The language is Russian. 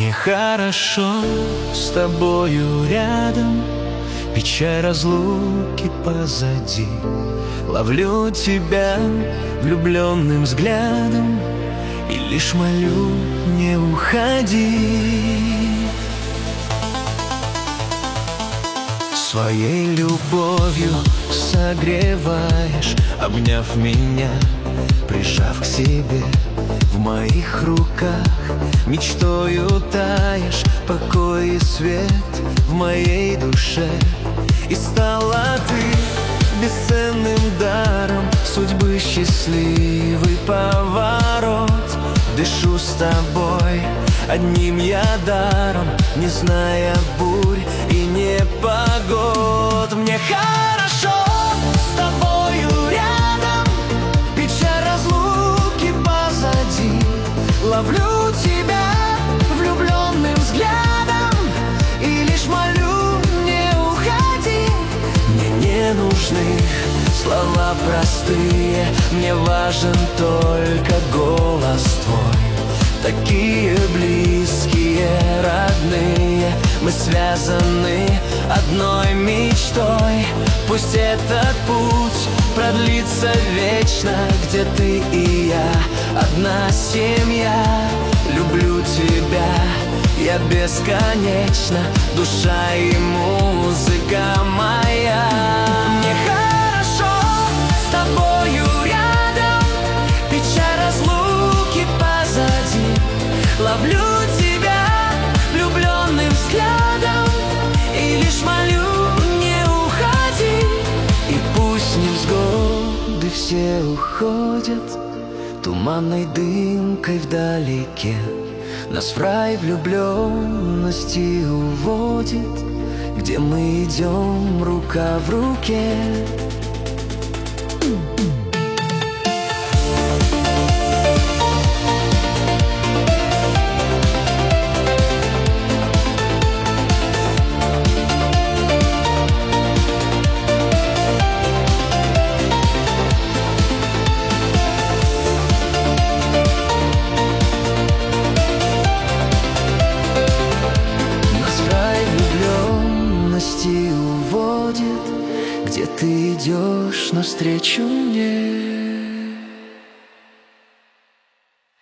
Мне хорошо с тобою рядом, печаль разлуки позади. Ловлю тебя влюбленным взглядом и лишь молю, не уходи. Своей любовью согреваешь, обняв меня, прижав к себе. В моих руках мечтою таешь, покой и свет в моей душе. И стала ты бесценным даром судьбы, счастливый поворот. Дышу с тобой одним я даром, не зная бурь и непогод. Мне хорошо с тобою рядом, печаль разлуки позади. Ловлю тебя влюбленным взглядом и лишь молю, не уходи. Мне не нужны слова простые, мне важен только голос твой. Такие близкие, родные, мы связаны одной мечтой. Пусть этот путь продлится вечно, где ты и я, одна семья. Люблю тебя я бесконечно, душа и музыка моя. Мне хорошо с тобою рядом, печаль разлуки позади. Ловлю тебя влюбленным взглядом и лишь молю, не уходи. И пусть невзгоды все уходят туманной дымкой вдалеке, нас в рай влюбленности уводит, где мы идем рука в руке. Уводит, где ты идешь навстречу